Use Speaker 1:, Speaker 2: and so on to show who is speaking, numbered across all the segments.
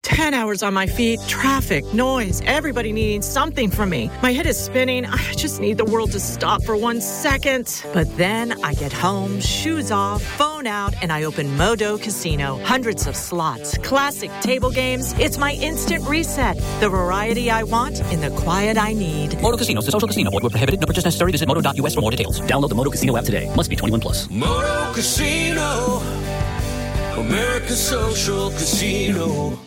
Speaker 1: 10 hours on my feet, traffic, noise, everybody needing something from me. My head is spinning. I just need the world to stop for 1 second. But then I get home, shoes off, phone out, and I open Modo Casino. Hundreds of slots, classic table games. It's my instant reset. The variety I want in the quiet I need.
Speaker 2: Modo Casino is a social casino. Void where prohibited. No purchase necessary. Visit modo.us for more details. Download the Modo Casino app today. Must be 21 plus.
Speaker 3: Modo Casino, America's social casino.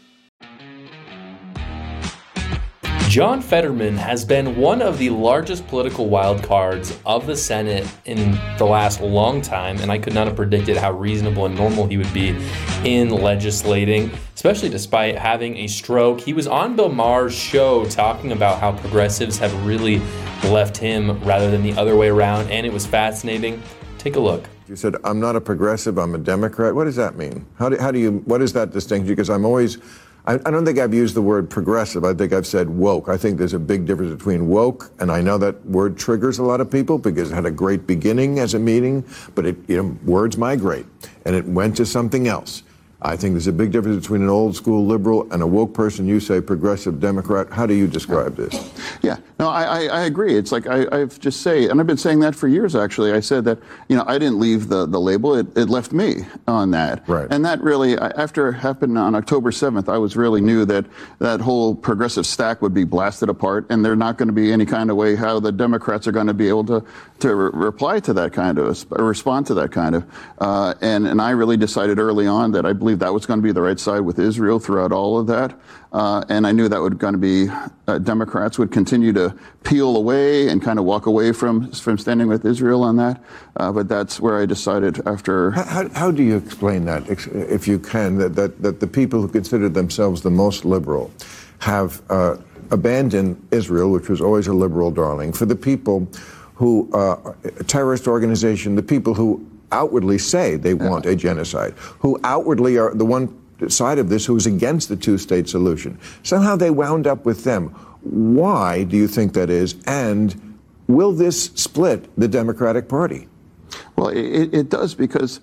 Speaker 4: John Fetterman has been one of the largest political wildcards of the Senate in the last long time, and I could not have predicted how reasonable and normal he would be in legislating, especially despite having a stroke. He was on Bill Maher's show talking about how progressives have really left him rather than the other way around, and it was fascinating. Take a look.
Speaker 5: You said, I'm not a progressive, I'm a Democrat. What does that mean? What is that distinction? Because I don't think I've used the word progressive. I think I've said woke. I think there's a big difference between woke, and I know that word triggers a lot of people because it had a great beginning as a meaning, but words migrate, and it went to something else. I think there's a big difference between an old school liberal and a woke person. You say progressive Democrat. How do you describe this?
Speaker 6: Yeah, no, I agree. It's like I've just say, and I've been saying that for years, actually. I said that, I didn't leave the label. It left me on that.
Speaker 5: Right.
Speaker 6: And that really, after it happened on October 7th, I really knew that that whole progressive stack would be blasted apart, and there's not going to be any kind of way how the Democrats are going to be able to reply to that kind of, respond to that kind of. And I really decided early on that I believe that was going to be the right side with Israel throughout all of that. And I knew that would going to be Democrats would continue to peel away and kind of walk away from standing with Israel on that. But that's where I decided after.
Speaker 5: How do you explain that, if you can, that the people who consider themselves the most liberal have abandoned Israel, which was always a liberal darling, for the people who, a terrorist organization, the people who outwardly say they want a genocide, who outwardly are the one side of this who is against the two-state solution. Somehow they wound up with them. Why do you think that is? And will this split the Democratic Party?
Speaker 6: Well, it does because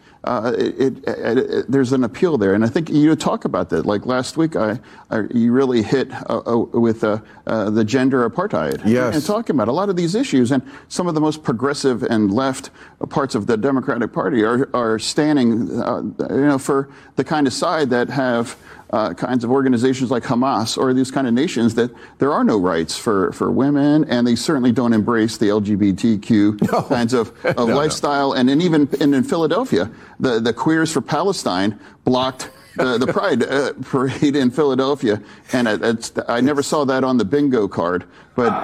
Speaker 6: there's an appeal there, and I think you talk about that. Like last week, you really hit with the gender apartheid.
Speaker 5: Yes.
Speaker 6: And talking about a lot of these issues, and some of the most progressive and left parts of the Democratic Party are standing, for the kind of side that have. Kinds of organizations like Hamas or these kind of nations that there are no rights for women, and they certainly don't embrace the LGBTQ kinds of lifestyle. And even in Philadelphia, the Queers for Palestine blocked the Pride parade in Philadelphia, and I never saw that on the bingo card, but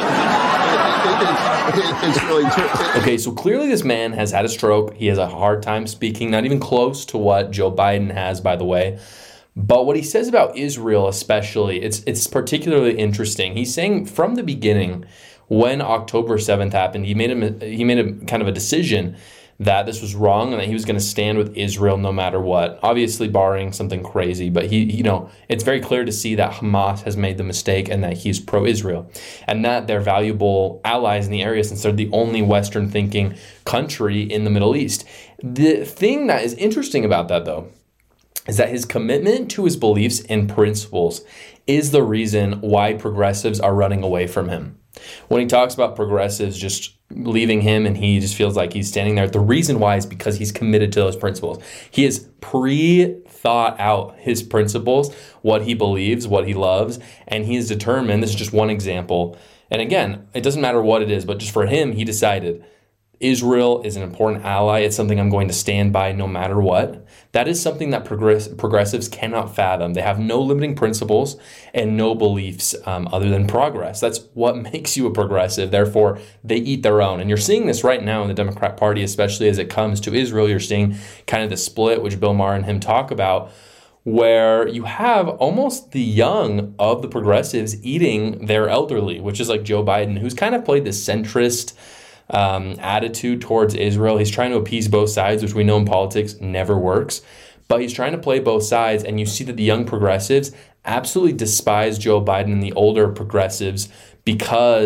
Speaker 6: it's really true.
Speaker 4: Okay, so clearly this man has had a stroke. He has a hard time speaking, not even close to what Joe Biden has, by the way. But what he says about Israel especially, it's particularly interesting. He's saying from the beginning, when October 7th happened, he made a kind of a decision that this was wrong and that he was going to stand with Israel no matter what. Obviously barring something crazy, but it's very clear to see that Hamas has made the mistake and that he's pro-Israel and that they're valuable allies in the area since they're the only Western thinking country in the Middle East. The thing that is interesting about that, though, is that his commitment to his beliefs and principles is the reason why progressives are running away from him. When he talks about progressives just leaving him and he just feels like he's standing there, the reason why is because he's committed to those principles. He has pre-thought out his principles, what he believes, what he loves, and he is determined. This is just one example. And again, it doesn't matter what it is, but just for him, he decided Israel is an important ally. It's something I'm going to stand by no matter what. That is something that progressives cannot fathom. They have no limiting principles and no beliefs other than progress. That's what makes you a progressive. Therefore, they eat their own. And you're seeing this right now in the Democrat Party, especially as it comes to Israel. You're seeing kind of the split, which Bill Maher and him talk about, where you have almost the young of the progressives eating their elderly, which is like Joe Biden, who's kind of played this centrist attitude towards Israel. He's trying to appease both sides, which we know in politics never works. But he's trying to play both sides, and you see that the young progressives absolutely despise Joe Biden and the older progressives because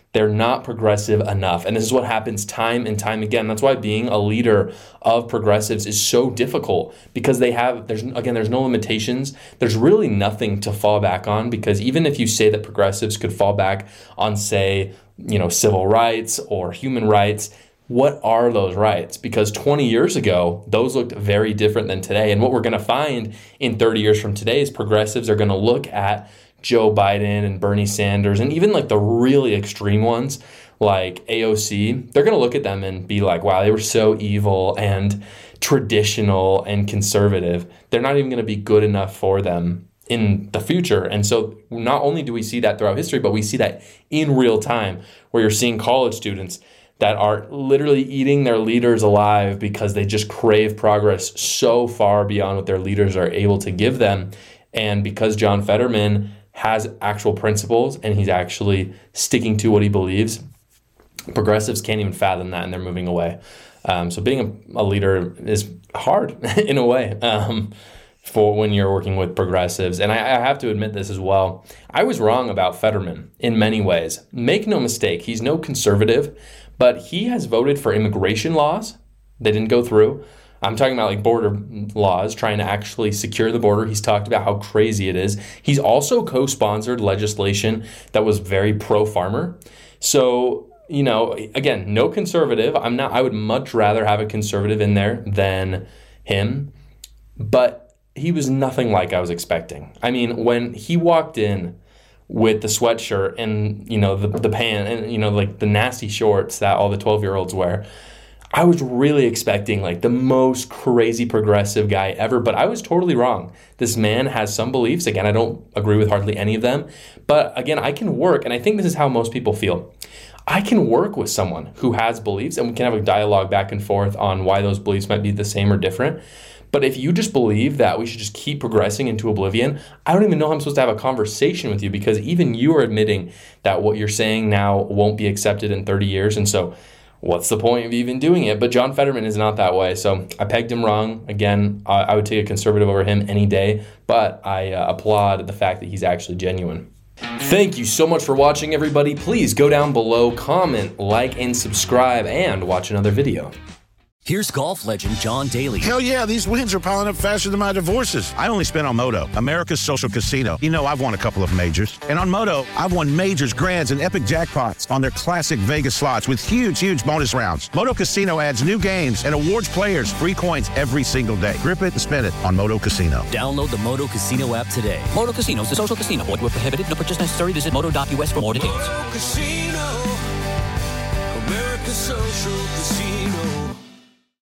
Speaker 4: They're not progressive enough. And this is what happens time and time again. That's why being a leader of progressives is so difficult, because there's no limitations. There's really nothing to fall back on, because even if you say that progressives could fall back on, say, civil rights or human rights, what are those rights? Because 20 years ago, those looked very different than today. And what we're going to find in 30 years from today is progressives are going to look at Joe Biden and Bernie Sanders, and even like the really extreme ones like AOC, they're going to look at them and be like, wow, they were so evil and traditional and conservative. They're not even going to be good enough for them in the future. And so not only do we see that throughout history, but we see that in real time, where you're seeing college students that are literally eating their leaders alive because they just crave progress so far beyond what their leaders are able to give them. And because John Fetterman has actual principles and he's actually sticking to what he believes, progressives can't even fathom that, and they're moving away. So being a leader is hard in a way for when you're working with progressives. And I have to admit this as well. I was wrong about Fetterman in many ways. Make no mistake, he's no conservative, but he has voted for immigration laws that didn't go through. I'm talking about like border laws, trying to actually secure the border. He's talked about how crazy it is. He's also co-sponsored legislation that was very pro-farmer. So, again, no conservative. I would much rather have a conservative in there than him. But he was nothing like I was expecting. I mean, when he walked in with the sweatshirt and, the pant and, like the nasty shorts that all the 12-year-olds wear, I was really expecting like the most crazy progressive guy ever, but I was totally wrong. This man has some beliefs. Again, I don't agree with hardly any of them, but again, I can work, and I think this is how most people feel. I can work with someone who has beliefs, and we can have a dialogue back and forth on why those beliefs might be the same or different. But if you just believe that we should just keep progressing into oblivion, I don't even know how I'm supposed to have a conversation with you, because even you are admitting that what you're saying now won't be accepted in 30 years. And so what's the point of even doing it? But John Fetterman is not that way. So I pegged him wrong. Again, I would take a conservative over him any day, but I applaud the fact that he's actually genuine. Thank you so much for watching, everybody. Please go down below, comment, like, and subscribe, and watch another video.
Speaker 2: Here's golf legend John Daly.
Speaker 7: Hell yeah, these wins are piling up faster than my divorces. I only spent on Moto, America's social casino. I've won a couple of majors. And on Moto, I've won majors, grands, and epic jackpots on their classic Vegas slots with huge bonus rounds. Moto Casino adds new games and awards players free coins every single day. Grip it and spin it on Moto Casino.
Speaker 2: Download the Moto Casino app today. Moto Casino is a social casino. Void where prohibited. No purchase necessary. Visit moto.us for more details.
Speaker 3: Moto Casino.